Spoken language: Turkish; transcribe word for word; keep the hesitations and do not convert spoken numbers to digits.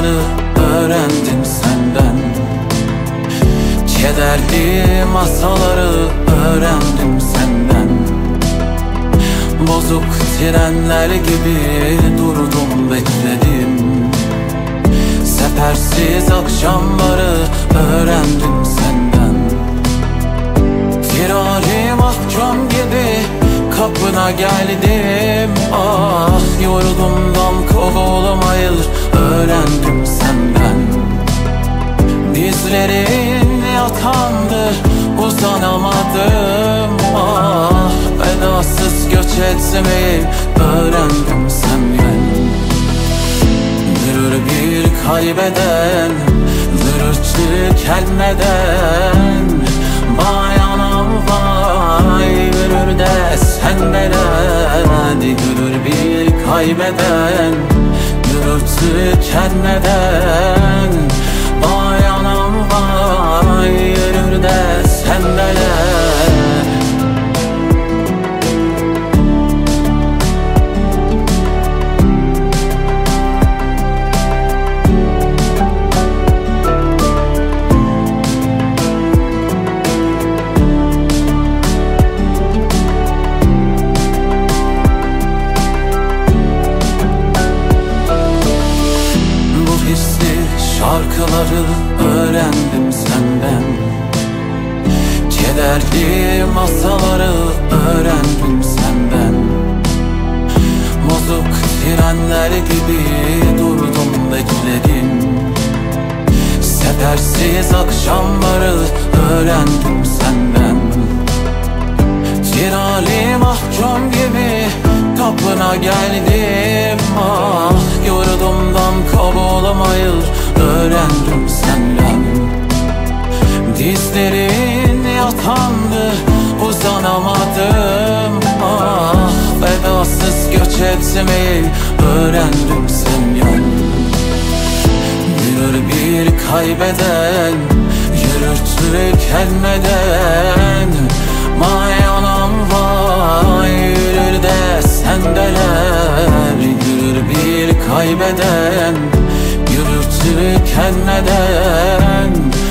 akşamları öğrendim senden. Kederli masaları öğrendim senden. Bozuk trenler gibi durdum bekledim. Sefersiz akşamları öğrendim senden. Firari mahkum gibi kapına geldim. Ah, yurdumdan kovulmayı öğrendim senden. Dizlerin yatandı, uzanamadım. Ah, vedasız göç etmeyi öğrendim senden. Yürür bir kaybeden, yürür tükenmeden. Vay anam vay, yürür de sendeler. Yürür bir kaybeden, yürür tükenmeden. Vay anam vay, yürür de sendeler. Şarkıları öğrendim senden. Kederli masaları öğrendim senden. Bozuk trenler gibi durdum bekledim. Sefersiz akşamları öğrendim senden. Firari mahkum gibi kapına geldim. Ah, yurdumdan kovulmayı öğrendim senden. Dizlerin yatandı, uzanamadım. Ah, vedasız göç etmeyi öğrendim senden. Yürür bir kaybeden, yürür tükenmeden. Vay anam vay, yürür de sendeler. Yürür bir kaybeden, yürür tükenmeden.